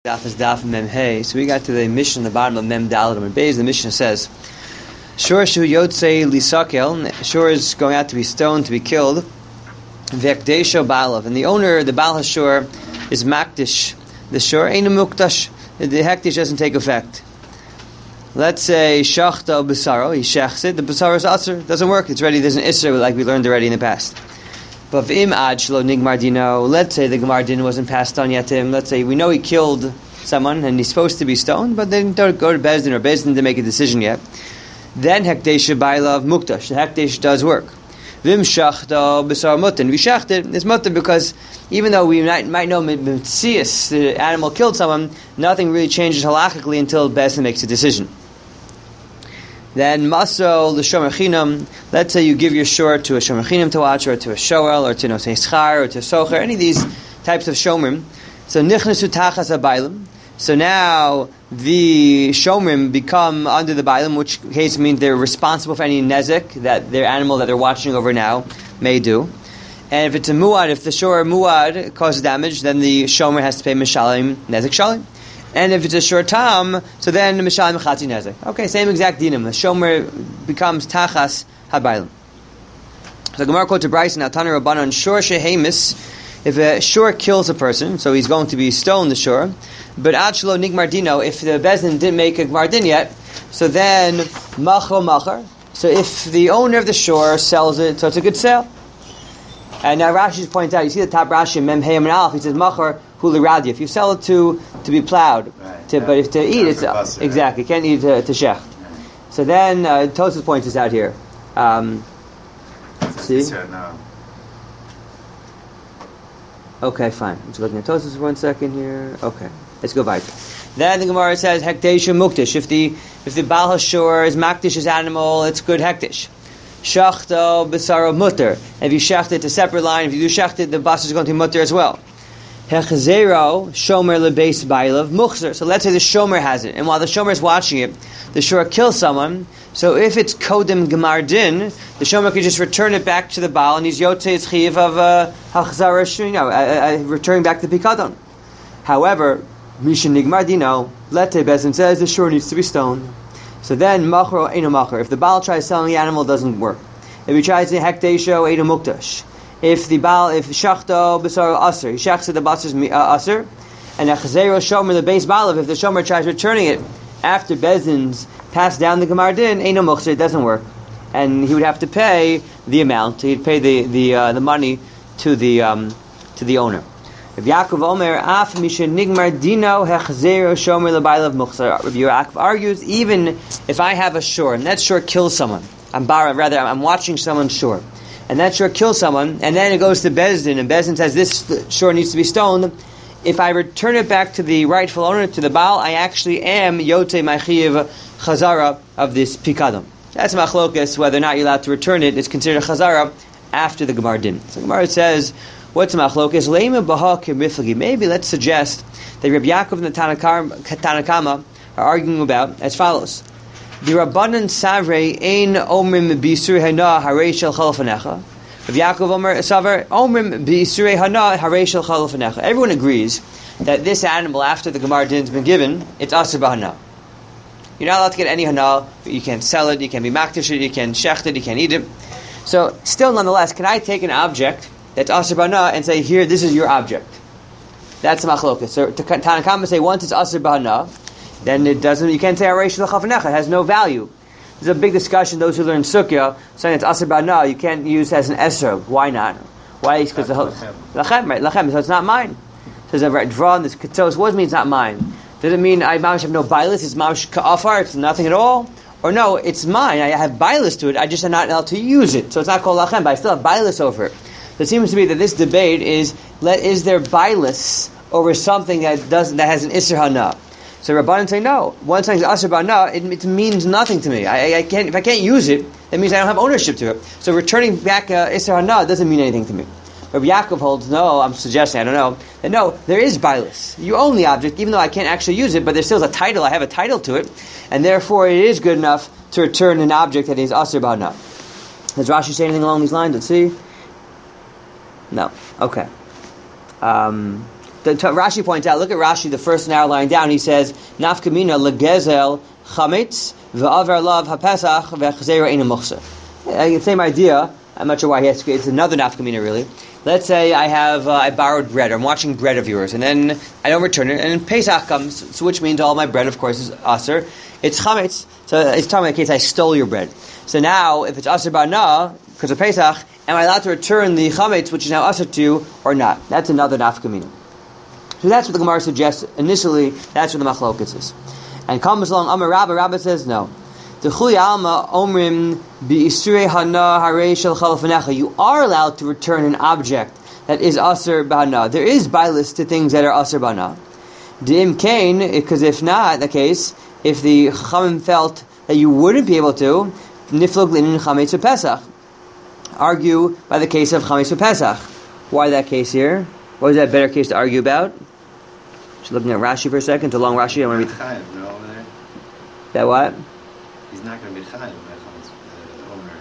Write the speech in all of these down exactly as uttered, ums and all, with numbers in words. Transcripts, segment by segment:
Daf is Daf Mem Hey. So we got to the Mishnah, the bottom of Mem Daled Amud Beis. The Mishnah says, "Shor shu yotzei lisakel." Shor is going out to be stoned, to be killed. V'ekdesho ba'alav, and the owner, the Baal Hashor, is makdish. The shor ain't a mukdash. The hektish doesn't take effect. Let's say shachta b'saro, he shechs it. The b'saro is asur, doesn't work. It's ready. There's an isser, like we learned already in the past. But v'im ad shlo nigmar dino. Let's say the gemar din wasn't passed on yet to him. Let's say we know he killed someone and he's supposed to be stoned, but they don't go to Beis Din or Beis Din to make a decision yet. Then hekdesh ba'alav mukdash. The hekdesh does work. Vim shachta b'sar mutin. We shacht it. It's mutin because even though we might, might know mitzias, the animal killed someone, nothing really changes halachically until Beis Din makes a decision. Then maso l'shomer chinam. Let's say you give your shor to a shomer chinam to watch, or to a shoel, or to no say schar, or to a socher, any of these types of shomrim. So nichnesu tachas habaylim. So now the shomrim become under the baylim, which case means they're responsible for any nezek that their animal that they're watching over now may do. And if it's a muad, if the shor muad causes damage, then the shomer has to pay mishalim nezek shalim. And if it's a shor tam, so then mishalim chatzi nezek. Okay, same exact dinim. The shomer becomes tachas habaylim. So Gemara quotes a Bryce now Tana Rabbanan shor shehemis. If a shor kills a person, so he's going to be stoned, the shor. But ad shelo nigmar dino, if the Beis Din didn't make a gemar din yet, so then machro machar. So if the owner of the shor sells it, so it's a good sale. And now Rashi points out, you see the top Rashi, Mem Hey Amin Aleph, he says machar huli radya. If you sell it to to be plowed, right, to, yeah. But if to eat, it's uh, bus, exactly, right. You can't eat to, to shech. Right. So then uh, Tosfos points this out here. Um, see. No. Okay, fine. I'm just looking at Tosfos for one second here. Okay, let's go back. Then the Gemara says hekdesh mukdish. If the if the Baal Hashor is makdish his animal, it's good hekdish. Shachto b'saro mutter. If you shecht it, a separate line. If you do shecht it, the bas is going to be mutter as well. Hechzero shomer lebeis ba'alav muchzer. So let's say the shomer has it, and while the shomer is watching it, the shor kills someone. So if it's kodem gemar din, the shomer can just return it back to the Baal, and he's yotzei chiv of hachzara, you know, uh, uh, returning back the pikadon. However, mishin nigmar dino, lete Beis Din says the shor needs to be stoned. So then machro eino machar. If the Baal tries selling the animal, it doesn't work. If he tries to hekdesho eino mukdash. If the Baal, if shachto b'sar aser, he shachs it, the bas is uh, aser, and hechzero shomer the base ba'alav. If the shomer tries returning it after Beis Din's passed down the gemar din, eino mukdash, it doesn't work, and he would have to pay the amount. He'd pay the the uh, the money to the um, to the owner. If Yaakov Omer af mishen nigmar dino hechzero shomer lebaylav muchzar. Rabbi Yaakov argues, even if I have a shor and that shor kills someone, I'm bar rather I'm watching someone shor, and that shor kills someone, and then it goes to Beis Din, and Beis Din says this shor needs to be stoned. If I return it back to the rightful owner, to the Baal, I actually am yotei ma'chiv chazara of this pikadon. That's machlokas whether or not you're allowed to return it. It's considered chazara after the gemar din. So Gemara says, what's machlokas? Leima baha kimiflagi. Maybe let's suggest that Rabbi Yaakov and the Tanakama are arguing about as follows: the Rabbanan Savrei ein omrim b'isur hana harei shel chalafanecha. Rabbi Yaakov Omer Savar omrim b'isur hana harei shel chalafanecha. Everyone agrees that this animal, after the gemar din has been given, it's asur b'hana. You're not allowed to get any hana. You can't sell it. You can't be makdish it. You can't shecht it. You can't eat it. So, still, nonetheless, can I take an object that's asur b'hana and say, here, this is your object? That's machlokas. So, to Tanakama say, once it's asur b'hana, then it doesn't. You can't say harei shel chalafanecha. It has no value. There's a big discussion. Those who learn sukkah saying it's asur b'hana, you can't use it as an esrog. Why not? Why? Because the lachem, right? Lachem. So it's not mine. So there's a draw on this ketos. What does it mean it's not mine? Does it mean I mamish have no bilis? It's mamish ka'afar? It's nothing at all? Or no, it's mine. I have bilis to it. I just am not allowed to use it. So it's not called lachem, but I still have bilis over it. So it seems to me that this debate is: let, is there bilis over something that doesn't that has an isser hana? So Rabbanan say no. One thing is asur b'hana, it, it means nothing to me. I, I can't if I can't use it. That means I don't have ownership to it. So returning back uh, isser hana doesn't mean anything to me. Rabbi Yaakov holds no. I'm suggesting I don't know that no, there is bilis. You own the object, even though I can't actually use it, but there still is a title. I have a title to it, and therefore it is good enough to return an object that is asur b'hana. Does Rashi say anything along these lines? Let's see. No. Okay. Um, the, t- Rashi points out, look at Rashi, the first narrow line down, he says, Nafkamina legezel chametz ve'aver lav hapesach ve'chzeira eina muchsa. Same idea. I'm not sure why he has to, it's another nafkamina really. Let's say I have, uh, I borrowed bread, or I'm watching bread of yours, and then I don't return it, and Pesach comes, so which means all my bread, of course, is aser. It's chametz, so it's talking about the case I stole your bread. So now, if it's aser ba'na, because of Pesach, am I allowed to return the chametz, which is now aser to, or not? That's another nafkamina. So that's what the Gemara suggests initially, that's what the machlokes is. And comes along, Amar Rabba, Rabba says no. You are allowed to return an object that is aser b'hana. There is bailis to things that are aser b'hana. D'im kain, because if not the case, if the Chachamim felt that you wouldn't be able to, niflog linin chametz Pesach. Argue by the case of chametz Pesach. Why that case here? What is that better case to argue about? Just looking at Rashi for a second. It's a long Rashi. I want to read. That what? He's not going to be chayim by chametz, the owner.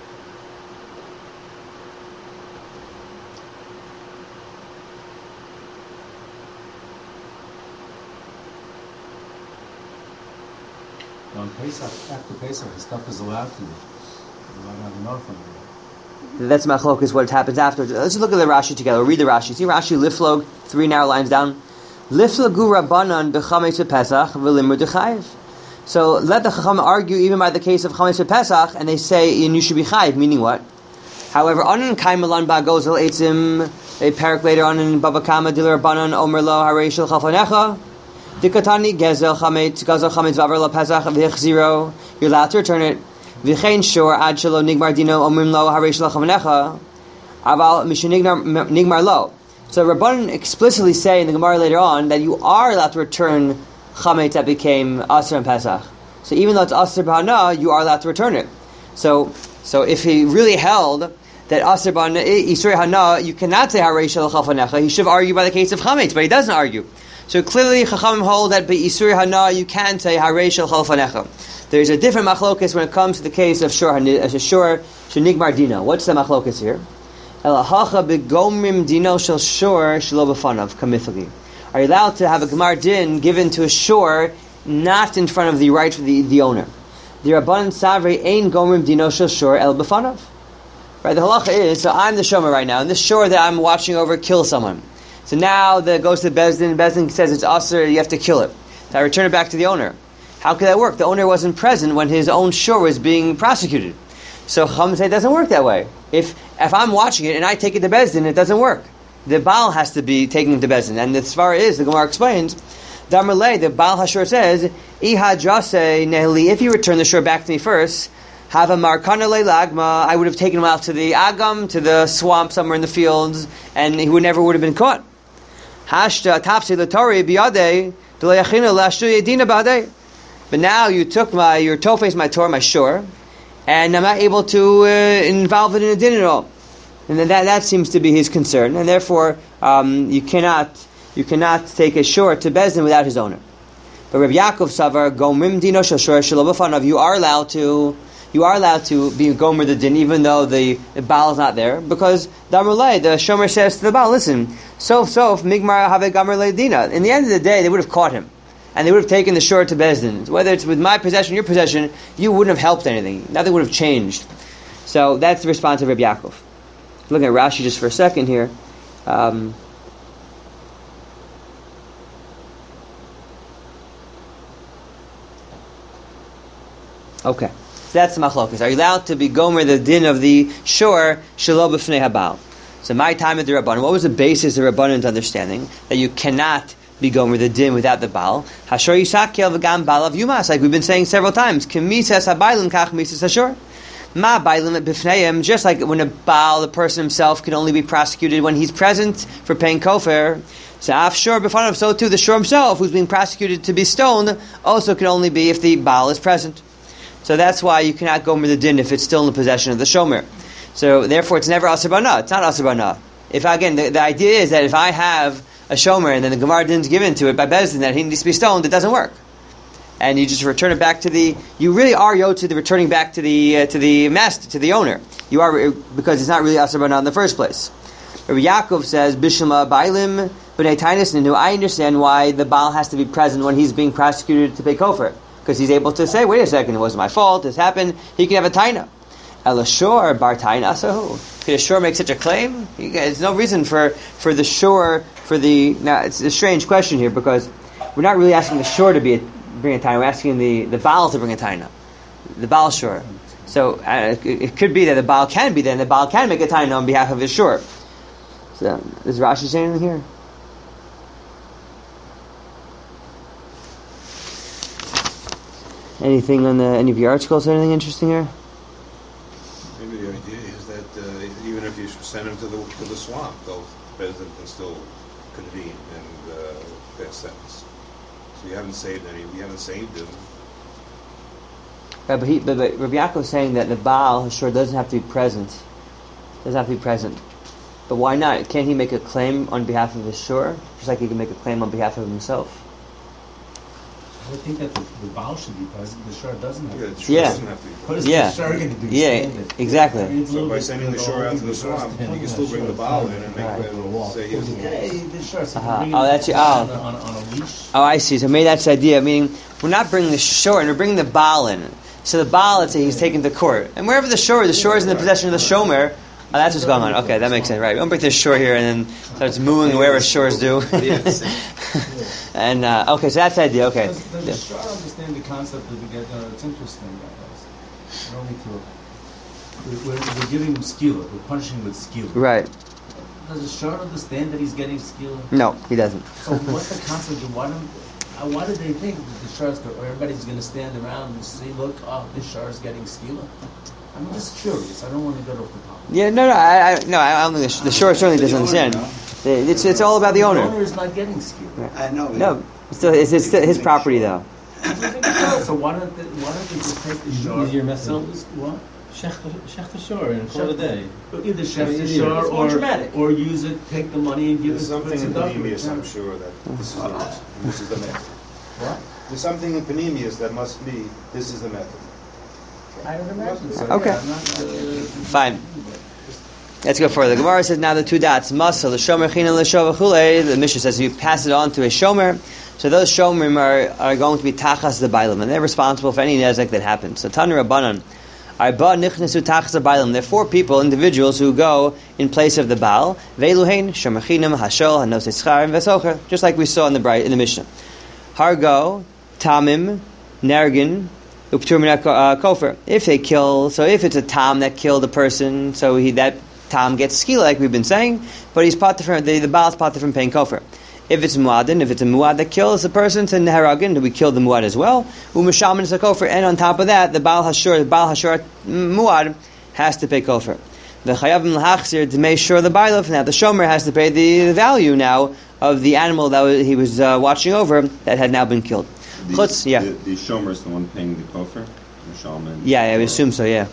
On Pesach, after Pesach, the stuff is allowed to. You might have enough from it. That's machlok is what happens after. Let's look at the Rashi together. We'll read the Rashi. See Rashi liflog, three narrow lines down. Liflogu rabbanan b'chametz Pesach v'limur dechayiv. So let the Chacham argue even by the case of Chametz Pesach, and they say you should be chayiv, meaning what? However, Anan Kaimalan Ba goes al Eitzim, a parak later on in Baba Kama Dilar Banan Omer Lo Harei Shel Chafanecha, Dikatani Gezel Chametz Gazel Chametz Vaver La Pesach V'Chziro. You're allowed to return it. V'chein Shor Ad Shelo Nigmar Dino Omrim Lo Harei Shel Chafanecha, Aval Mishin Nigmar Lo. So Rabbanan explicitly say in the Gemara later on that you are allowed to return chametz that became aser and Pesach. So even though it's aser b'hana, you are allowed to return it. So, so if he really held that aser b'hana, isur hana, you cannot say harei shel chafanecha, he should argue by the case of chametz, but he doesn't argue. So clearly, Chachamim hold that by isur hana, you can say harei shel chafanecha. There's a different machlokus when it comes to the case of shor shor shenigmar dino. What's the machlokus here? Elahacha begomrim dino shel shor shelo b'fanav kamithli. Are you allowed to have a Gemar Din given to a shore not in front of the right of the, the owner? The Rabbanan Savri Ein Gomrim Dino Shel Shor El B'fanav. Right, the halacha is, so I'm the shomer right now, and this shore that I'm watching over kills someone. So now the goes to Bezdin, Bezdin says it's aser, you have to kill it. So I return it back to the owner. How could that work? The owner wasn't present when his own shore was being prosecuted. So Chacham say it doesn't work that way. If if I'm watching it and I take it to Bezdin, it doesn't work. The Baal has to be taken to Bezdin. And the Svara is, the Gemara explains, Damarle, the Baal Hashor says, Iha Jase Nehli, if you return the shore back to me first, have a Markana Le Lagma, I would have taken him out to the Agam, to the swamp somewhere in the fields, and he would never would have been caught. Hashta Tapsi Latori Biade, Delayachina Lashtu Yedina Bade. But now you took my, your tofes, my Torah, my shore, and I'm not able to uh, involve it in a din at all. And that that seems to be his concern, and therefore um, you cannot you cannot take a shore to Bezdin without his owner. But Rabbi Yaakov Savar Gomrim Dino Shashor Shelo B'fanav, you are allowed to you are allowed to be Gomer the din even though the, the Baal is not there, because Damrulay, the Shomer says to the Baal, listen, sof sof Migmar Have Gomer Le Dina. In the end of the day, they would have caught him, and they would have taken the shore to Bezdin. Whether it's with my possession, your possession, you wouldn't have helped anything. Nothing would have changed. So that's the response of Rabbi Yaakov. Looking at Rashi just for a second here. Um, okay, so that's the machlokas. Are you allowed to be gomer the din of the shore shelo b'fnei habal? So my time at the Rabbanan, what was the basis of Rabbanan's understanding that you cannot be gomer the din without the Baal? Hashor yisakel v'gam Baal of Yumas, like we've been saying several times. K'misas habaylim kach misas hashor. Ma bailim b'fneim, just like when a Baal, the person himself, can only be prosecuted when he's present for paying kofar. So af shor b'fanav, so too the shor himself, who's being prosecuted to be stoned, also can only be if the Baal is present. So that's why you cannot gomer the din if it's still in the possession of the shomer. So therefore, it's never aser b'ana. It's not aser b'ana. If again, the, the idea is that if I have a shomer and then the Gemara din's given to it by Bezdin that he needs to be stoned, it doesn't work. And you just return it back to the. You really are yotze the returning back to the uh, to the master, to the owner. You are, because it's not really aser b'ana in the first place. Rabbi Yaakov says Bishma Bailim But Tainis Ninu, I understand why the Baal has to be present when he's being prosecuted to pay kofar. Because he's able to say, wait a second, it wasn't my fault, this happened, he can have a taina. Elashor bar taina asahu. Could a shor make such a claim? There's no reason for, for the shor, for the, now it's a strange question here, because we're not really asking the shor to be a, bring a taina, we're asking the, the Baal to bring a taina. The Baal shor. So uh, it, it could be that the Baal can be there, and the Baal can make a taina on behalf of his shor. So, does Rashi say anything here? Anything on the any of your articles or anything interesting here? Maybe the idea is that uh, even if you send him to the to the swamp, the president can still convene and uh, pass sentence. So you haven't saved any. We haven't saved him. Right, but, he, but, but Rabbi Yaakov is saying that the Baal sure doesn't have to be present. Doesn't have to be present. But why not? Can't he make a claim on behalf of his shur, just like he can make a claim on behalf of himself? I would think that the, the Baal should be present. The shor doesn't have Yeah, to the be shore Yeah. doesn't have to be. What is Yeah. the shor going to do? Yeah, Stand it? exactly. I mean, it's a So little by bit sending the different shore out to the than swamp, the you can shor still bring the Baal in and make Right. uh, say he has Yeah, the shor. So Uh-huh. bring Oh, him that's- on, oh. a- on, a- on a leash. Oh, I see. So maybe that's the idea. Meaning, we're not bringing the shor in, we're bringing the Baal in. So the Baal, let's say, he's taken to court. And wherever the shor, the shor is in the possession of the shomer. Oh, that's what's going on. Okay, that makes sense. Right. We don't bring the shore here and then starts mooing wherever shores do. and, uh, okay, so that's the idea. Okay. Does, does the shor understand the concept of the get? Uh, it's interesting, guys. I don't need to. We're, we're, we're giving him skila. We're punishing him with skila. Right. Does the shor understand that he's getting skila? No, he doesn't. So what's the concept of why don't? Uh, why do they think that the shor's go, or everybody's going to stand around and say, "Look, oh, this shor's getting skila"? I'm just curious. I don't want to go off the top. Yeah, no, no, I, I, no, I don't think the, sh- the shore certainly doesn't understand. It's, it's all about the The owner. owner is not getting skila. I know. No, it's still, it's, it's still his property, though. So why don't they, why don't they just take the shor? Easier method. Sell this what? Shech the shore and call it a day. Either chef the Easier. shor It's more or, dramatic. or use it, take the money and give There's it to something in tzedakah. Panemius, I'm sure, that this is the method. This is the method. What? There's something in Panemius that must be, this is the method. I would imagine so. Okay. Yeah, I'm not, uh, Fine. Let's go further. The Gemara says now the two dots. Muscle, the shomer chinam, the shovachule. The Mishnah says you pass it on to a shomer. So those shomerim are, are going to be tachas the bailam, and they're responsible for any nezek that happens. So Tanu Rabbanan, Arba nichnesu tachas the bailam. There are four people, individuals, who go in place of the Baal. Veiluhein, shomer chinam, hashol, hanos etzchar, and vesocher. Just like we saw in the bright in the Mishnah. Hargo, tamim, nergin, uptur min kofer. If they kill, so if it's a tam that killed a person, so he that tam gets skila, like we've been saying, but he's part from the the Baal's part from paying kofer. If it's muadin, if it's a muad that kills the person, to neharagin, do we kill the muad as well? U'mishamin is a kofer, and on top of that, the Baal hashur, the Baal hashur muad has to pay kofer. The chayavim l'hachzir to make sure the bailuf. Now the shomer has to pay the, the value now of the animal that was, he was uh, watching over that had now been killed. The, Chutz, yeah. The, the shomer is the one paying the kofar, the shaman. Yeah, I would assume so, yeah.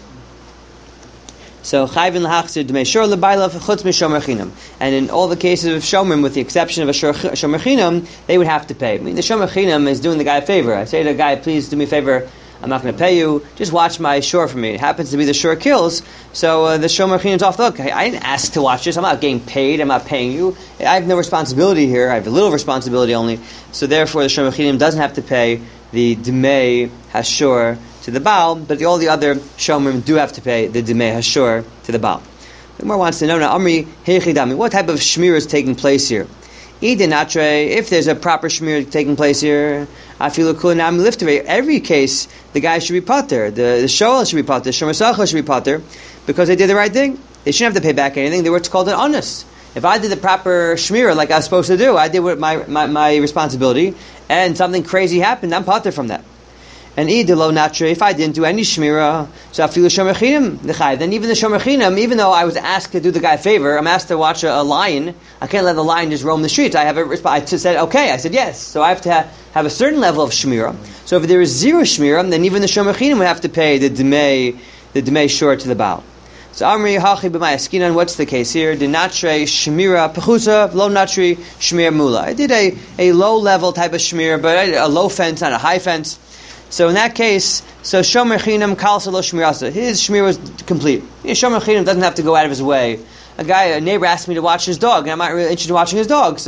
So, chayvin l'hachzir d'mei shor l'bailaf chutz m'shomer chinam. And in all the cases of shomer, with the exception of a shor- shomer chinam, they would have to pay. I mean, the shomer chinam is doing the guy a favor. I say to the guy, please do me a favor, I'm not going to pay you, just watch my shor for me. It happens to be the shor kills, so uh, the shomer chinam's off the hook. I, I didn't ask to watch this, I'm not getting paid, I'm not paying you. I have no responsibility here, I have a little responsibility only, so therefore the shomer chinam doesn't have to pay the d'mei hashor to the Baal, but the, all the other shomrim do have to pay the d'mei hashor to the Baal. The Gemara wants to know now, Amri heichidami, what type of shmir is taking place here? Idinatre, if there's a proper shmir taking place here, afilu kulanam liftare, every case the guy should be pater, the, the shoel should be pater, the shomer sacha should be pater, because they did the right thing. They shouldn't have to pay back anything. They were called an honest. If I did the proper shmira like I was supposed to do, I did what my, my, my responsibility, and something crazy happened, I'm pater from that. And idilo natre, if I didn't do any shmira, so I feel shomer chinam l'chai. Then even the shomer chinam, even though I was asked to do the guy a favor, I'm asked to watch a, a lion. I can't let the lion just roam the streets. I have a resp- I t- said okay. I said yes. So I have to ha- have a certain level of shmira. So if there is zero shmira, then even the shomer chinam would have to pay the d'mei the d'mei shor to the Baal. So Amri hachi b'may askinan. What's the case here? The natre shmira pechusa, lo natri shmir mula. I did a, a low level type of shmir, but a low fence, not a high fence. So in that case, so shomer chinam kalsa lo shmirasa. His shmir was complete. You know, shomer chinam doesn't have to go out of his way. A guy, a neighbor asked me to watch his dog, and I'm not really interested in watching his dog, so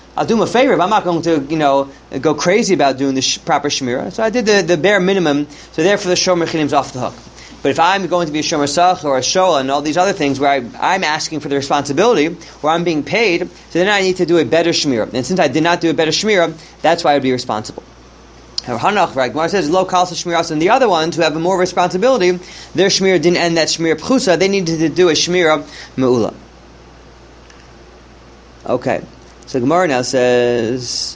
I'll do him a favor, but I'm not going to, you know, go crazy about doing the sh- proper shmirah. So I did the, the bare minimum. So therefore, the shomer chinim is off the hook. But if I'm going to be a shomer sach or a shola and all these other things where I, I'm asking for the responsibility, where I'm being paid, so then I need to do a better shmirah. And since I did not do a better shmirah, that's why I would be responsible. Hanach, right? Gemara says low kalsa shmiras, and the other ones who have more responsibility, their shmirah didn't end that shmirah pchusa. They needed to do a shmirah meula. Okay. So Gemara now says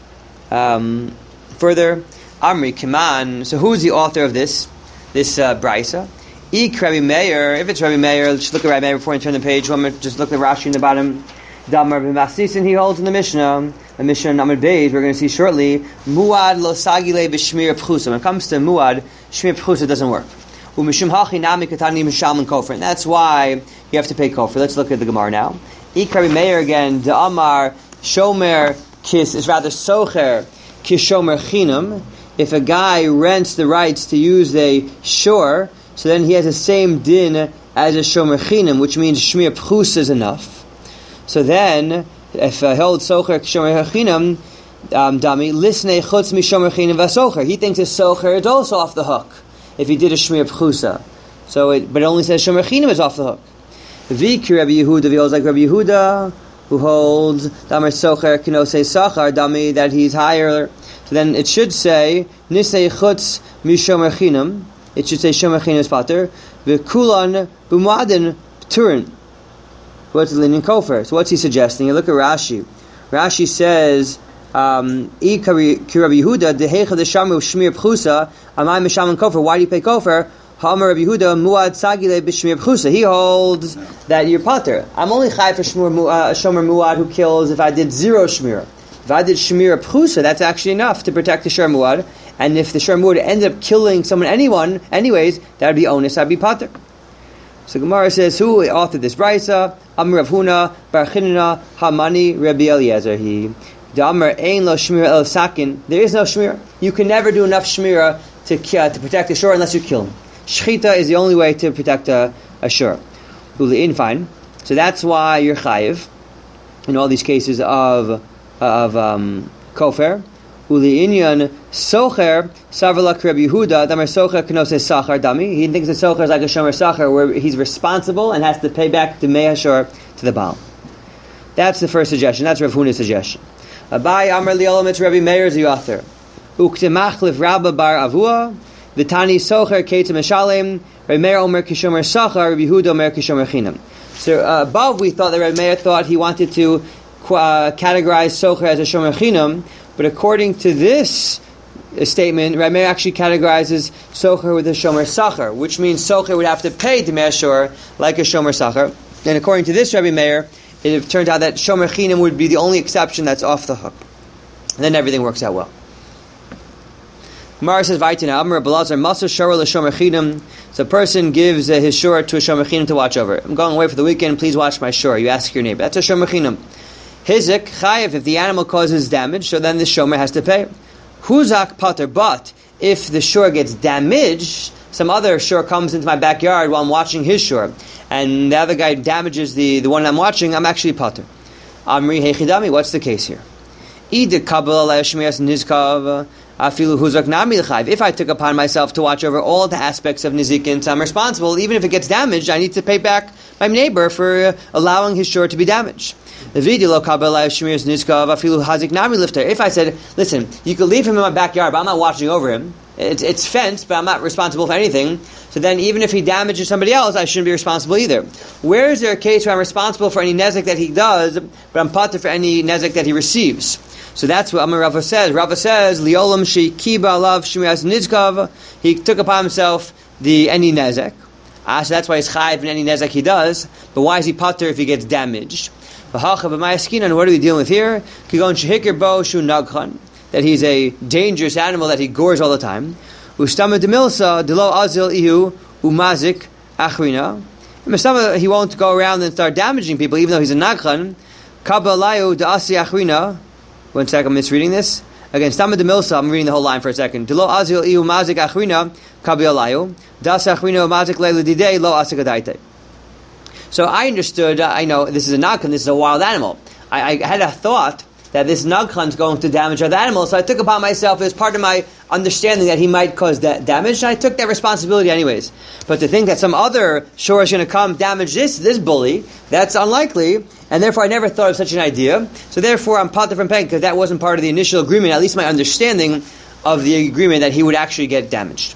um, further, Amri Kiman. So who's the author of this this uh, brisa? Ik Rabbi Meir. If it's Rabbi Meir, let's look at Rabbi Meir before I turn the page. We'll just look at Rashi in the bottom. Damar b'Masisin, he holds in the Mishnah. The Mishnah in Amud Beis, we're going to see shortly. Muad lo sagile b'shmir pchusa. When it comes to muad, shmir pchusa doesn't work. U'mishum hachi nami katani mishalman kofer. And that's why you have to pay kofer. Let's look at the Gemara now. Ik Rabbi Meir again. The Amar. Shomer kis is rather socher kishomer chinam. If a guy rents the rights to use a shore, so then he has the same din as a shomer chinam, which means shmir pchus is enough. So then, if he holds socher kishomer chinam, um, dami lisnei chutz mishomer chinam vasocher, he thinks a socher is also off the hook if he did a shmir pchusa. So, it, but it only says shomer chinam is off the hook. V'ki Rabbi Yehuda, he holds like Rabbi Yehuda, who holds Damar Socher Kinose Sachar Dami that he's higher. So then it should say Nisei Chutz Mishomer Chinam. It should say Shomer Chinam Pater. V'Kulan B'Muadin Turin. What's the leaning kofer? So what's he suggesting? You look at Rashi. Rashi says um I Rabbi Yehuda Dehecha Deshamu Shmir Pchusa Amai Mishaman Kofer. Why do you pay kofer? Hamar Rabbi Yehuda Muad Sagile B'Shmir Pchusa. He holds that you're pater. I'm only chai for shmur, uh, shomer muad who kills if I did zero shmira. If I did shmira pchusa, that's actually enough to protect the shor muad. And if the shor muad ended up killing someone, anyone, anyways, that would be onus. I'd be pater. So Gemara says, who authored this brisa? Amar Rav Huna Bar Chinna Hamani Rabbi Eliezer. He Damar Ein Lo Shmira El Sakin. There is no shmira. You can never do enough shmira to uh, to protect the shor unless you kill him. Shchita is the only way to protect a, a shur. Uli'in, fine. So that's why you're chayiv in all these cases of of um, kofer. Uli'inyan socher savrlak Rabbi Yehuda damar socher kanose sachar dami. He thinks that socher is like a shomer sachar, where he's responsible and has to pay back the mehashor to the baal. That's the first suggestion. That's Rav Huna's suggestion. Abai Amar Li'olam, it's Rabbi Meir is the author. Uktemachlif Rabba bar Avua. V'tani socher ketzim eshalem. Rabbi Meir omer kishomer sachar. Rabbi Yehuda omer kishomer chinam. So uh, above we thought that Rabbi Meir thought he wanted to uh, categorize socher as a shomer chinam, but according to this uh, statement, Rabbi Meir actually categorizes socher with a shomer sachar, which means socher would have to pay the meshor like a shomer sachar. And according to this Rabbi Meir, it turns out that shomer chinam would be the only exception that's off the hook. And then everything works out well. Gemara says, "Vaytina Amar Belazar Maser Shora LeShomer Chinam." So a person gives uh, his shore to a shomer chinam to watch over. I'm going away for the weekend. Please watch my shore. You ask your neighbor. That's a shomer chinam. Hizik chayev. If the animal causes damage, so then the shomer has to pay. Huzak pater. But if the shore gets damaged, some other shore comes into my backyard while I'm watching his shore, and the other guy damages the, the one I'm watching, I'm actually pater. Amri hechidami. What's the case here? Ida kabel shmiras nizkav. If I took upon myself to watch over all the aspects of nizikin, so I'm responsible. Even if it gets damaged, I need to pay back my neighbor for uh, allowing his shore to be damaged. If I said, listen, you could leave him in my backyard, but I'm not watching over him. It's, it's fenced, but I'm not responsible for anything. So then even if he damages somebody else, I shouldn't be responsible either. Where is there a case where I'm responsible for any nezek that he does, but I'm pater for any nezek that he receives? So that's what Amar Rava says. Rava says, Liolam shekiba alav shmiras nizkav. He took upon himself the any nezek. Ah, so that's why he's chayiv in any nezek he does. But why is he pater if he gets damaged? And what are we dealing with here? That he's a dangerous animal that he gores all the time. Ustama demilsa delo azil ihu umazik achrina. He won't go around and start damaging people, even though he's a nagchan. Kabalayu da'asi achrina. One second, I'm misreading this. Again, Stama de Milsa, I'm reading the whole line for a second. Delo azil iu mazik achrina kabialayu das achrina mazik leila didei lo asikadaite. So I understood. Uh, I know this is a nakhan. This is a wild animal. I, I had a thought that this nagchan is going to damage other animals. So I took upon myself as part of my understanding that he might cause da- damage, and I took that responsibility anyways. But to think that some other shore is going to come damage this this bully, that's unlikely, and therefore I never thought of such an idea. So therefore I'm potter from paying because that wasn't part of the initial agreement, at least my understanding of the agreement that he would actually get damaged.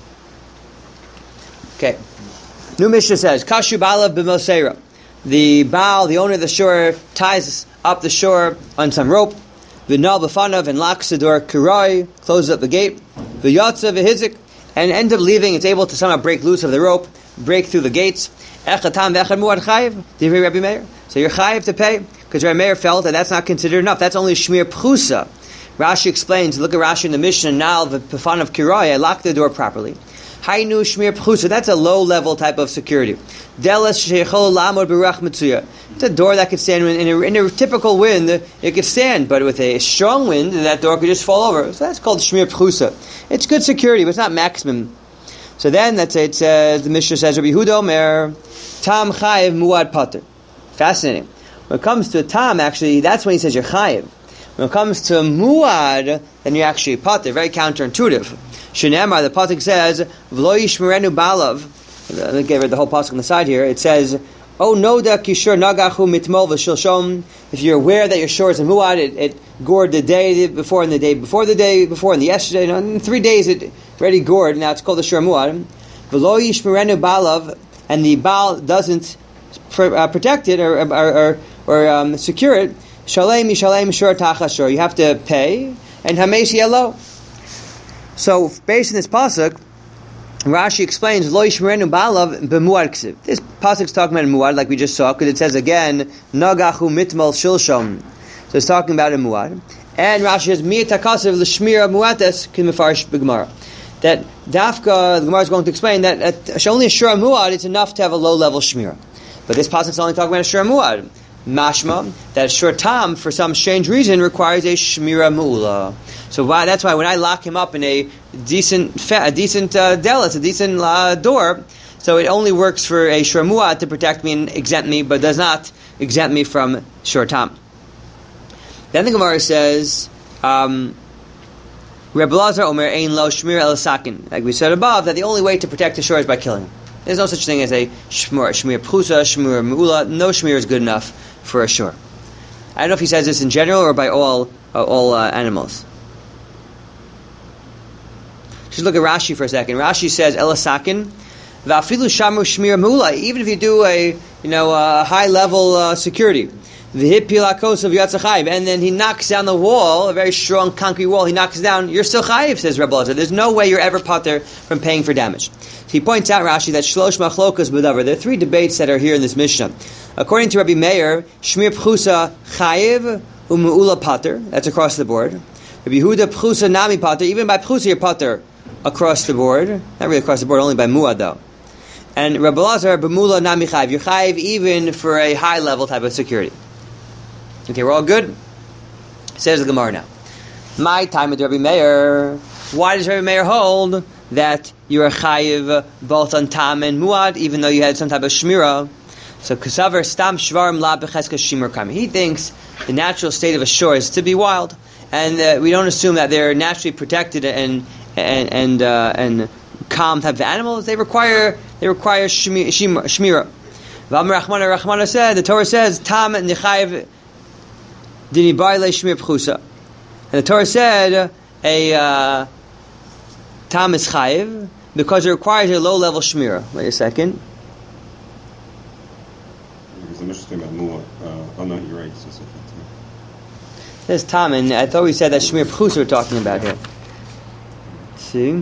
Okay. New Mishnah says, Kashu Balav b'Mosera. The Baal, the owner of the shore, ties up the shore on some rope. V'nal b'fanav and locks the door. Kirai, closes up the gate. V'yatza v'hizik, and ends up leaving. It's able to somehow break loose of the rope, break through the gates. Echatam v'echad muad chayiv. Divrei Rabbi Meir. So you're chayiv to pay, because Rabbi Meir felt that that's not considered enough. That's only shmir pchusa. Rashi explains, look at Rashi in the Mishnah, Nal v'fanav kirai, I locked the door properly. Hainu shmir pchusa, that's a low-level type of security. Delas sheichol lamod b'ruach mitzuya. It's a door that could stand in a, in a typical wind. It could stand, but with a strong wind, that door could just fall over. So that's called shmir pchusa. It's good security, but it's not maximum. So then, that's it. Says the Mishnah says, Rabbi Yehuda Omer, Tam chayiv muad pater. Fascinating. When it comes to tam, actually, that's when he says you're chayiv. When it comes to muad, then you're actually pater. Very counterintuitive. Shenemar, the pasuk says, "V'lo yishmerenu balav." Let me get rid of the whole pasuk on the side here. It says, "Oh noda kishur nagachu mitmol v'shilshom." If you're aware that your shore is a muad, it, it gored the day before and the day before the day before and the yesterday. You know, in three days it already gored. Now it's called the shore muad. V'lo yishmerenu balav, and the baal doesn't pr- uh, protect it or or, or, or um, secure it. Shalem yishalem shor tachashor. You have to pay and hamesh yelo. So, based on this pasuk, Rashi explains, Lo yishmerenu balav b'muad ksiv. This pasuk is talking about a muad, like we just saw, because it says again, Nagachu mitmal shilshom. So it's talking about a muad. And Rashi says, Mi takasev l'shmira muates kin mefarish b'gemara. That Dafka, the Gemara is going to explain that at only a shura muad, it's enough to have a low-level shmira. But this pasuk is only talking about a shura muad. Mashma, that shur tam, for some strange reason, requires a shmira mu'ula. So why, that's why when I lock him up in a decent, a decent uh, del, it's a decent uh, door, so it only works for a shur mu'ad to protect me and exempt me, but does not exempt me from shur tam. Then the Gemara says, um, Reb Elazar Omer ein lo shmir el sakin. Like we said above, that the only way to protect the shur is by killing him. There's no such thing as a shmir, shmir pchusa, shmir mu'ula. No shmir is good enough for a shur. I don't know if he says this in general or by all uh, all uh, animals. Just look at Rashi for a second. Rashi says elasakin va'afilu shamru shmir mu'ula. Even if you do a you know a high level uh, security, v'hit pilakos of yatzachayv, and then he knocks down the wall, a very strong concrete wall. He knocks down. You're still chayiv, says Reb Elazar. There's no way you're ever pater from paying for damage. So he points out, Rashi, that shlosh machlokas b'davar. There are three debates that are here in this Mishnah. According to Rabbi Meir, shmir pchusa chayiv u'mu'ula pater. That's across the board. Rabbi Yehuda pchusa nami pater. Even by pchusa you're pater across the board. Not really across the board, only by mu'ad though. And Rabbi Elazar b'mula nami chayiv. You're chayiv even for a high level type of security. Okay, we're all good? Says the Gemara now. My time with Rabbi Meir. Why does Rabbi Meir hold that you're a chayiv both on tam and muad, even though you had some type of shmira? So Kusavar Stam Shvarim La Becheska Shimur Kami. He thinks the natural state of a shore is to be wild, and uh, we don't assume that they're naturally protected and and and uh, and calm type of animals. They require they require shmi, shim, shmira. V'Amar Rachmana Rachmana said, the Torah says Tam Nechayev Dinibai Le Shmir Pchusa, and the Torah said a uh, Tam is chayiv because it requires a low level shmira. Wait a second. The Mishnah about Mu'ah. Uh, oh no, you're right. It's just There's Tam, and I thought we said that Shmir Pchusa we're talking about here. Let's see.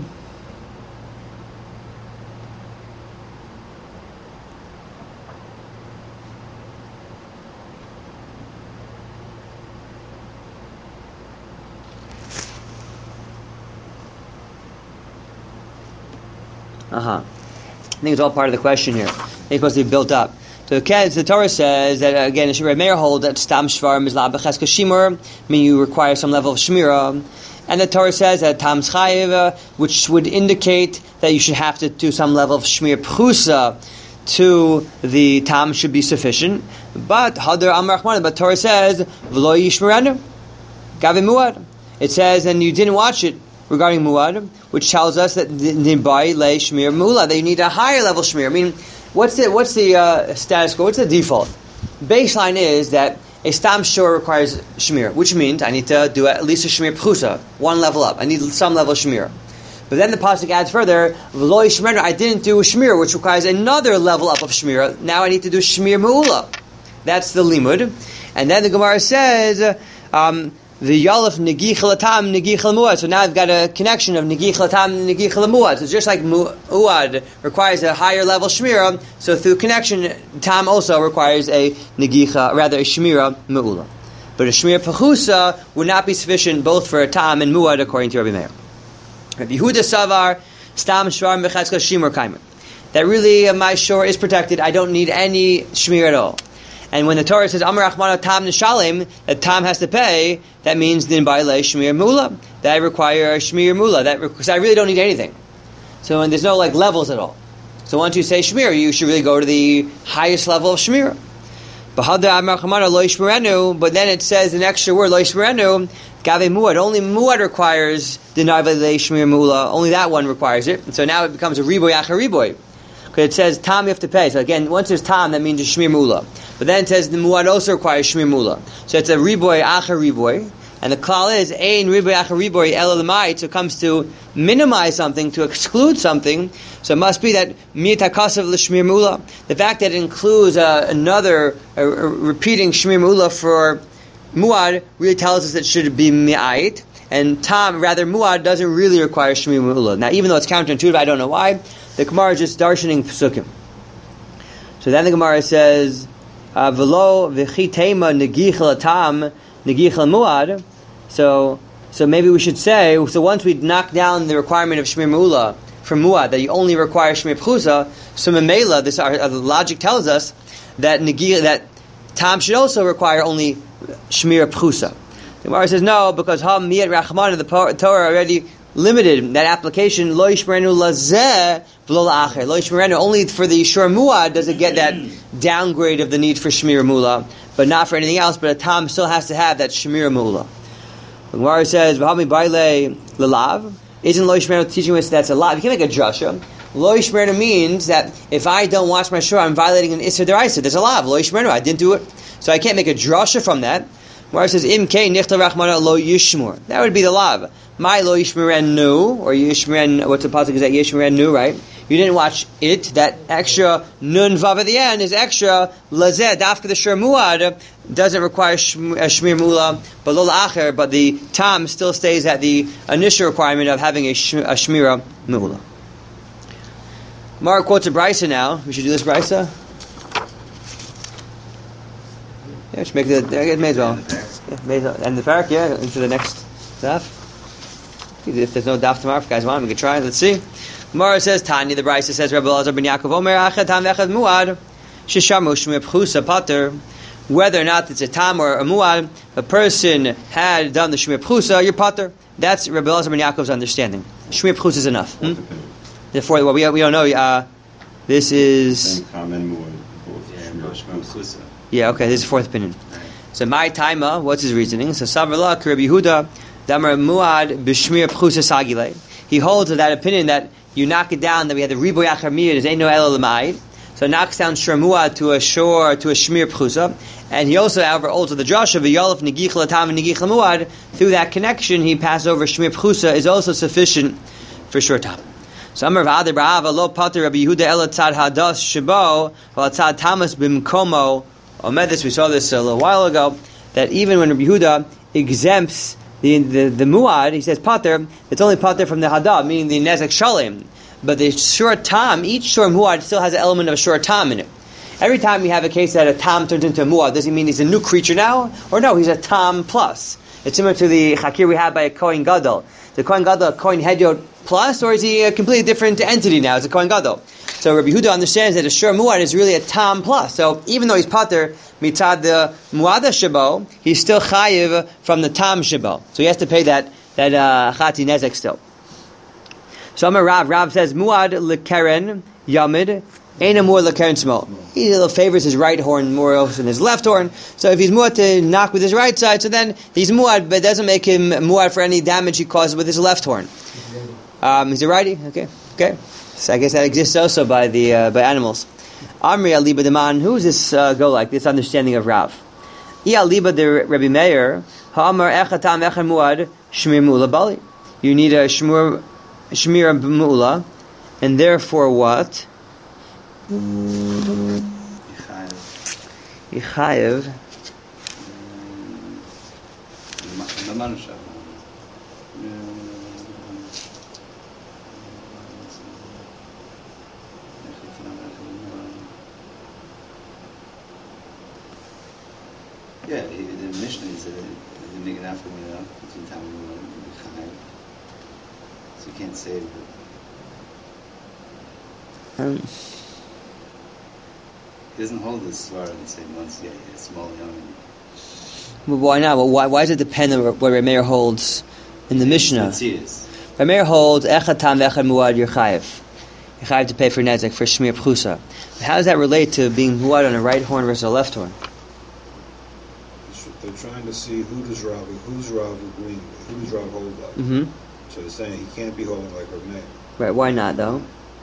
Uh-huh. I think it's all part of the question here. I think it's supposed to be built up. So the Torah says that, again, the Rebbe Meir holds that Stam Shvarim is La Becheska Shimur, meaning you require some level of Shmira. And the Torah says that Tam Chayiv, which would indicate that you should have to do some level of Shmir Pchusa to the Tam should be sufficient. But Hadar Amar Rachman, but Torah says, V'lo Yishmerenu. Gavi muad. It says, and you didn't watch it regarding muad, which tells us that nibai le shmir mula, that you need a higher level shmir. I mean, what's the what's the uh, status quo? What's the default? Baseline is that a stam shor requires shmir, which means I need to do at least a shmir pchusa, one level up. I need some level of shmir. But then the pasuk adds further, v'lo yishmer, I didn't do shmir, which requires another level up of shmir. Now I need to do shmir meula. That's the limud. And then the Gemara says, um, the yalef negich latam negich muad. So now I've got a connection of negich latam negich muad. So just like muad requires a higher level shmira, so through connection, tam also requires a negicha, rather a shmira meula. But a shmira pechusa would not be sufficient both for a tam and muad, according to Rabbi Meir. Rabbi Yehuda savar stam shvar mechatzka shimur kaimer. That really uh, my shore is protected. I don't need any shmir at all. And when the Torah says Amar Achmana Tam Nishalim, that Tam has to pay, that means Din Baile Shmir Mula. That I require a Shmir Mula. That because I really don't need anything. So and there's no like levels at all. So once you say Shmir, you should really go to the highest level of Shmir. But then it says an extra word, Lo Yishmerenu, Gave Muad. Only Muad requires Din Baile Shmir Mula. Only that one requires it. And so now it becomes a Riboy Acher Riboy. Because it says Tam you have to pay. So again, once there's Tam, that means a Shmir Mula. But then it says the Muad also requires Shmir Mula. So it's a Riboy Acher Riboy. And the klal is Ein Riboy Acher Riboy El Elamait. So it comes to minimize something, to exclude something. So it must be that Mitakasav L'Shmir Mula. The fact that it includes uh, another uh, repeating Shmir Mula for Muad really tells us that it should be Mi'ait. And Tam, rather Muad, doesn't really require Shmir Mula. Now even though it's counterintuitive, I don't know why. The Gemara is just darshaning psukim. So then the Gemara says, "V'lo v'chitema negich latam negich muad." So, so maybe we should say, so once we knock down the requirement of shmir meula for muad, that you only require shmir pchusa, so memela, this our, our logic tells us that negich, that tam should also require only shmir pchusa. The Gemara says no, because ha miyat rachman, the Torah already limited that application. Lo yishmerenu lazeh v'lo la'acher. Lo yishmerenu, only for the shor muad does it get that downgrade of the need for shmir mula, but not for anything else. But a tam still has to have that shmir mula. The Gemara says, "V'hami baile lelav." Isn't lo yishmerenu teaching us that's a lav? You can make a drasha. Lo yishmerenu means that if I don't wash my shor, I'm violating an issur deraisa. There's a lav. Lo yishmerenu, I didn't do it, so I can't make a drasha from that. Where it says im kei nichta rachmana lo yishmur, that would be the lav. My lo yishmerenu, or yishmeren, what's the pasuk is that yishmerenu, right? You didn't watch it. That extra nun vav at the end is extra lazeh dafka the shur muad doesn't require shmir mula, but lo la'acher, but the tam still stays at the initial requirement of having a, sh- a shmira mula. Mara quotes a brisa now. We should do this brisa. Yeah, we should make the. I may as well. Yeah, may as well. And the parak, yeah, into the next daf. If there's no daf tomorrow, if you guys want, we can try. Let's see. Gemara says, Tanya, the Brisa says, Rebbe Elazar ben Yaakov Omer Achad Tam V'Echad Muad Sheshamu Shmir Pchusa Pater. Whether or not it's a tam or a muad, a person had done the Shmir Pchusa, you're Pater. That's Rebbe Elazar ben Yaakov's understanding. Shmir Pchusa is enough. Hmm? Therefore, well, we we don't know. Uh, this is Tam and muad, both. Yeah, okay. This is the fourth opinion. So my taima, what's his reasoning? So Savarla Rabbi Yehuda Damar Muad B'Shmir Pchusa Sagile. He holds to that opinion that you knock it down, that we had the Riboy Acher Miyad, is Ein No Elo L'Ma'id. So it knocks down Shor Muad to a Shor, to a Shmir Pchusa. And he also, however, holds to the Joshua, V'Yolef Negich L'Tam and Negich L'Muad. Through that connection, he passes over Shmir Pchusa, is also sufficient for Shor Tam. So Amar V'Adir B'Ava Lo Pater Rabbi Yehuda Ela Tzad Hadas Shebo V'Al Tzad Tamas B'Mkomo Omedis. We saw this a little while ago, that even when Rabbi Yehuda exempts The, the the muad, he says pater, it's only pater from the hadab, meaning the nezek shalim. But the shor tam, each shor muad still has an element of a shor tam in it. Every time we have a case that a tam turns into a muad, does it mean he's a new creature now? Or no, he's a tam plus. It's similar to the chakir we had by a kohen gadol. The kohen gadol, a kohen hedyot plus, or is he a completely different entity now? It's a kohen gadol. So Rabbi Yehuda understands that a shor muad is really a tam plus. So even though he's pater mitzad the muada shebo, he's still chayiv from the tam shebo. So he has to pay that that chati uh, nezek still. So Amar Rav, Rav says muad lekeren yamid Ain't a more l'keren small. He favors his right horn more often than his left horn. So if he's muad to knock with his right side, so then he's muad, but it doesn't make him muad for any damage he causes with his left horn. Um, he's a righty. Okay, okay. So I guess that exists also by the uh, by animals. Amri aliba deman. Who does this uh, go like? This understanding of Rav. I aliba de Rabbi Meir. Ha'amar echatam echad muad shmir mu'ula bali. You need a shmir shmir mu'ula, and therefore what? Yichayev. Yeah, the Mishnah is a nigga after me though, between time and Chayev. So you can't say it, but Um, he doesn't hold this swar and say once, yeah, yeah, small young. well, why not? Well, why, why does it depend on what Rabbi Meir holds in the Mishnah? Rabbi Meir holds echad tam v'echad muad Yichayev. Yichayev to pay for nezek for shmir pchusa. How does that relate to being muad on a right horn versus a left horn? They're trying to see who does Rav, who's Rav agreeing with, who does Rav hold like. Mm-hmm. So they're saying he can't be holding like Rav Meir. Right? Why not though?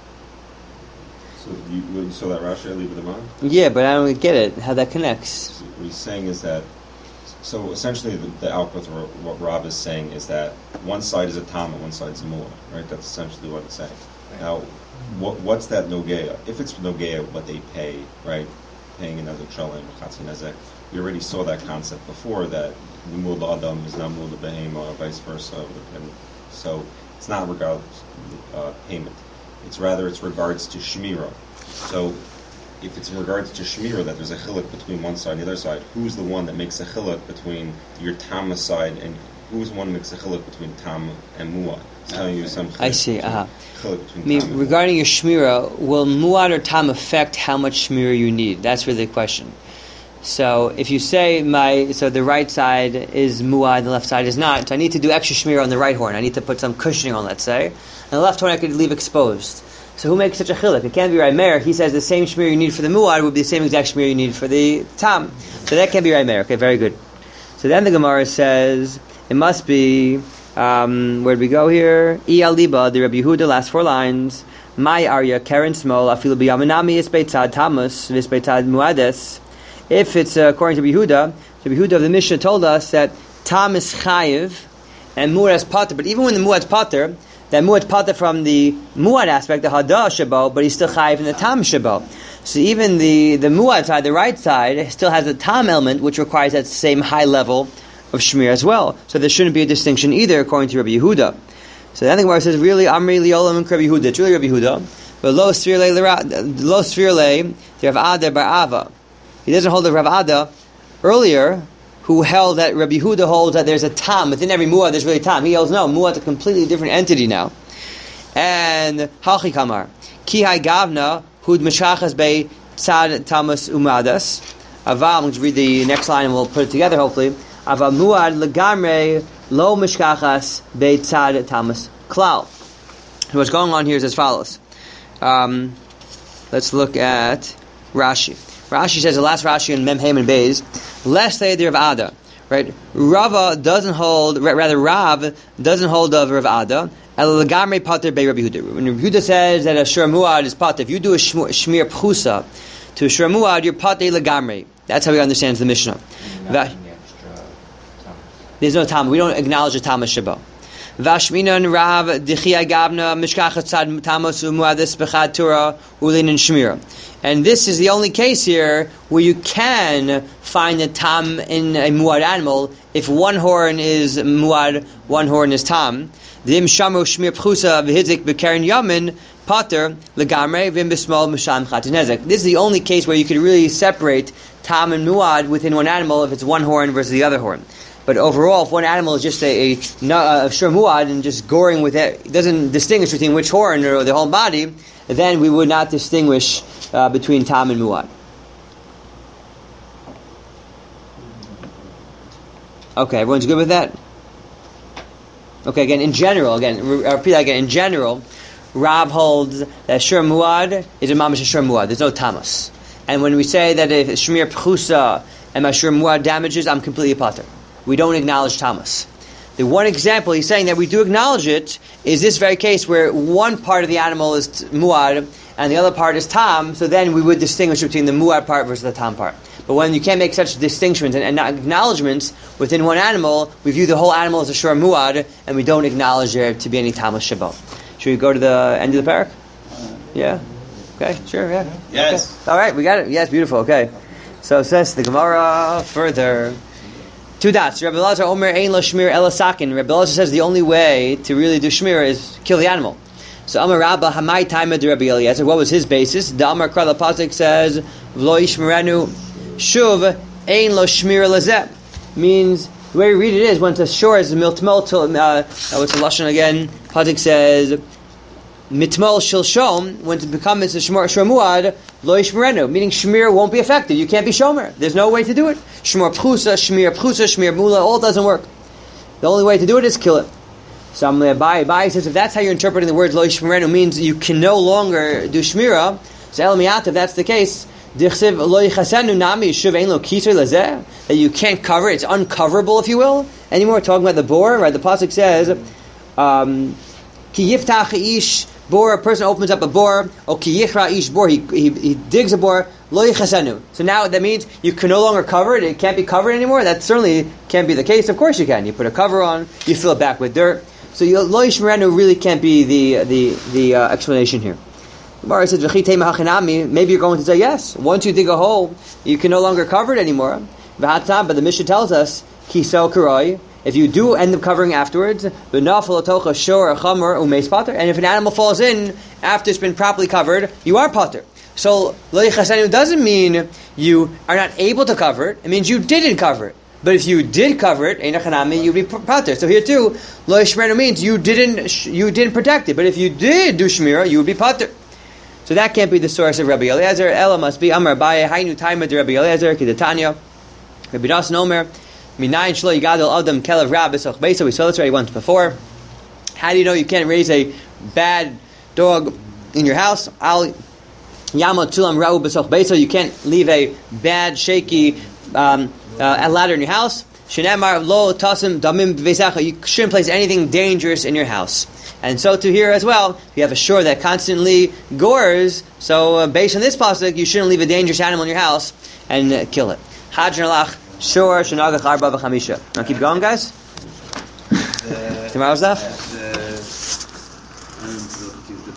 So you, you saw that Rashi, leave it in mind? Yeah, but I don't get it. How that connects? So what he's saying is that, so essentially the, the output of what Rob is saying is that one side is a tam and one side is a mu'ah, right? That's essentially what it's saying. Right. Now, what, what's that nogea? If it's nogea, what they pay, right? Paying another cholim, chatzi nezek. We already saw that concept before, that the mu'ah adam is not mu'ah behema, or vice versa. And so it's not regardless uh, payment. It's rather it's regards to shmira. So if it's in regards to shmira that there's a chiluk between one side and the other side, who's the one that makes a chiluk between your tam side, and who's the one that makes a chiluk between tam and muad? It's telling you some I see. Uh-huh. chiluk between I mean, tam and regarding your shmira, will muad or tam affect how much shmira you need? That's really the question. So if you say my, so the right side is muad, the left side is not, so I need to do extra shmira on the right horn. I need to put some cushioning on, let's say. And the left horn I could leave exposed. So who makes such a chiluk? It can't be Rabbi Meir. He says the same shmir you need for the muad would be the same exact shmir you need for the tam. So that can't be Rabbi Meir. Okay, very good. So then the Gemara says it must be. Um, where did we go here? I aliba the Rabbi Yehuda, last four lines. My arya keren small afilu biyaminami isbeitzad tamus visbeitzad muades. If it's uh, according to Rabbi Yehuda, Rabbi Yehuda of the Mishnah told us that tam is chayiv and muad is pater. But even when the muad is pater, that muad pater from the muad aspect, the hada shabo, but he's still chayiv in the tam shabo. So even the, the muad side, the right side, still has a tam element, which requires that same high level of shmir as well. So there shouldn't be a distinction either, according to Rabbi Yehuda. So then the Gemara says, really, Amri liolam and Rabbi Yehuda. It's really Rabbi Yehuda. But lo svirle, lo svirle, the Rav Ada bar Ava. He doesn't hold the Rav Ada earlier, who held that Rabbi Yehuda holds that there's a tam within every muad. There's really tam. He holds no, muad's a completely different entity now. And halchi kamar ki hai gavna hud mishachas bei tzad tamas umadas. Avam. Let's read the next line and we'll put it together. Hopefully, avam muad legamre lo mishachas bei tzad tamas klal. What's going on here is as follows. Um, let's look at Rashi. Rashi says, the last Rashi in Mem Hem and Beis, less they of Ada, right? Rava doesn't hold, rather Rav doesn't hold of Rav Ada. El legamre pater bei Rabbi Yehuda. When Rabbi Yehuda says that a shur muad is pater, if you do a shmir pchusa to a shur muad, you're pater legamre. That's how he understands the Mishnah. That, there's no tam. We don't acknowledge the tam shabo. Vashminan Rav Dichia Gavna Mishkachat Tzad Tamas Umuadis Bechad Torah Ulin and Shmira. And this is the only case here where you can find a tam in a muad animal if one horn is muad, one horn is tam. Dim Shamro Shmir Pchusa V'Hidzik B'Karen Yamin Pater Legamre Vim B'Smol Misham Chatinezek. This is the only case where you could really separate tam and muad within one animal if it's one horn versus the other horn. But overall, if one animal is just a, a, a shur muad and just goring with it, it doesn't distinguish between which horn or the whole body, then we would not distinguish uh, between tam and muad. Okay, everyone's good with that? Okay, again, in general, again, re- repeat that again, in general, Rab holds that shur muad is a mamash shur muad. There's no tamas. And when we say that if shmir pchusa and my shur muad damages, I'm completely pater. We don't acknowledge tamas. The one example he's saying that we do acknowledge it is this very case where one part of the animal is muad and the other part is tam, so then we would distinguish between the muad part versus the tam part. But when you can't make such distinctions and, and acknowledgments within one animal, we view the whole animal as a shur muad and we don't acknowledge there to be any tamas shabbat. Should we go to the end of the parak? Yeah? Okay, sure, yeah. Yes. Okay. All right, we got it. Yes, beautiful, okay. So it says the Gemara further. Two dots. Rabbi Elazar Omer Ein Lo Shmir Ela Sakin. Rabbi Elazar says the only way to really do shmir is kill the animal. So Amar Rabba Hamai Taima de Rabbi Eliezer. What was his basis? The Amar Kral Pasuk says V'lo Yishmirenu Shuv Ein Lo Shmir Lazeh. Means the way we read it is when the shore is miltmol till uh, what's the lashon again? Pasuk says mitmol shilshom when it becomes a shmur shmuad lo yishmerenu, meaning shmir won't be affected. You can't be shomer. There's no way to do it. Shmur pchusa, shmir pchusa, shmir mula, all doesn't work. The only way to do it is kill it. So Abai Abai says if that's how you're interpreting the word lo yishmerenu means you can no longer do shmira. So Elamiyat, if that's the case, dichsev lo yichasenu nami shuv ein lo kiser lazeh, that you can't cover it, it's uncoverable, if you will. Anymore, talking about the boar, right? The pasuk says, um, ki yiftach ish bor, a person opens up a bor, or ki yichra ish bor, he, he, he digs a bor, lo yichasenu. So now that means you can no longer cover it, it can't be covered anymore. That certainly can't be the case. Of course you can. You put a cover on, you fill it back with dirt. So you, lo yishmerenu really can't be the the the uh, explanation here. Gemara says, maybe you're going to say yes. Once you dig a hole, you can no longer cover it anymore. But the Mishnah tells us, if you do end up covering afterwards, and if an animal falls in after it's been properly covered, you are pater. So lo yichasenu doesn't mean you are not able to cover it. It means you didn't cover it. But if you did cover it, you'd be pater. So here too, lo yishmerenu means you didn't you didn't protect it. But if you did do shmira, you would be pater. So that can't be the source of Rabbi Eliezer. Ella must be Amar Abaye Hainu Taima de Rabbi Eliezer Kidatanya. Rabbi Das Nomer Minayin Shlo Yigadol Adam Kelev Rab B'Soch Beisa. We saw this already once before. How do you know you can't raise a bad dog in your house? Al Yamot Tulam Rau B'Soch Beisa. You can't leave a bad shaky um, uh, ladder in your house. Shenemar Lo Tasim Damim B'Veisacha. You shouldn't place anything dangerous in your house. And so to here as well, if you have a shore that constantly gores, so uh, based on this pasuk, you shouldn't leave a dangerous animal in your house and uh, kill it. Hadran alach shor shenagach arba v'chamisha. Now keep going, guys. Tomorrow's stuff.